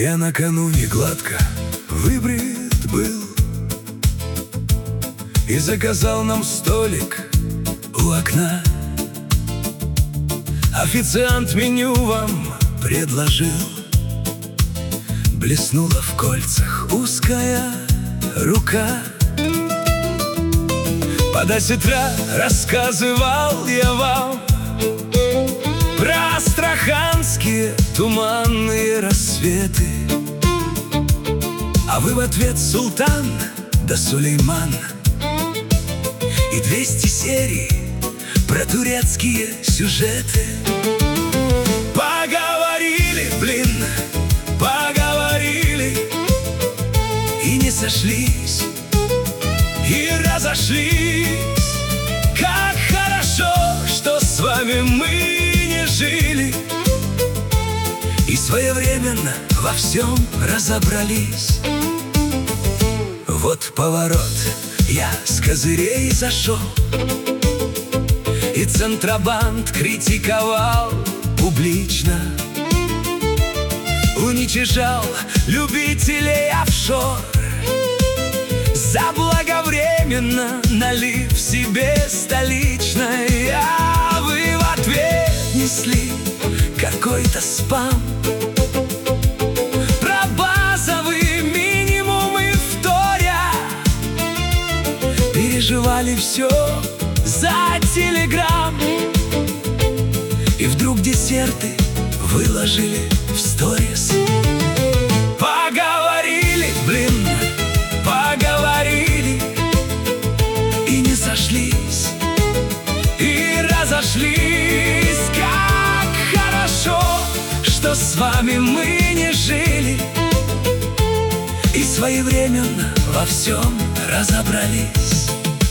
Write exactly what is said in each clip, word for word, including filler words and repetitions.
Я накануне гладко выбрит был и заказал нам столик у окна. Официант меню вам предложил. Блеснула в кольцах узкая рука. По десять утра рассказывал я вам про астраханские туманные рассветы, а вы в ответ султан да Сулейман и двести серий про турецкие сюжеты. Поговорили, блин, поговорили и не сошлись, и разошлись. Как хорошо, что с вами мы не жили и своевременно во всем разобрались. Вот поворот, я с козырей зашел, и Центробанк критиковал публично, уничижал любителей офшор, заблаговременно налив себе столичной. А вы в ответ несли какой-то спам про базовые минимумы вторя. Переживали все за телеграм, и вдруг десерты выложили в сторис. Поговорили, блин, поговорили и не сошлись, и разошлись. Как хорошо, что с вами мы не жили и своевременно во всем разобрались.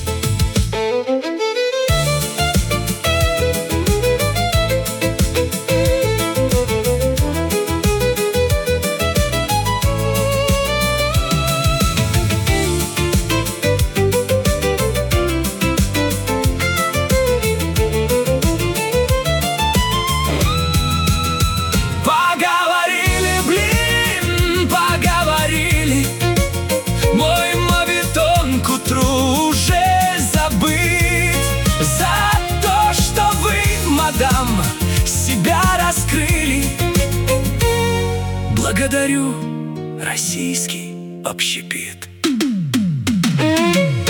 Себя раскрыли. Благодарю, российский общепит.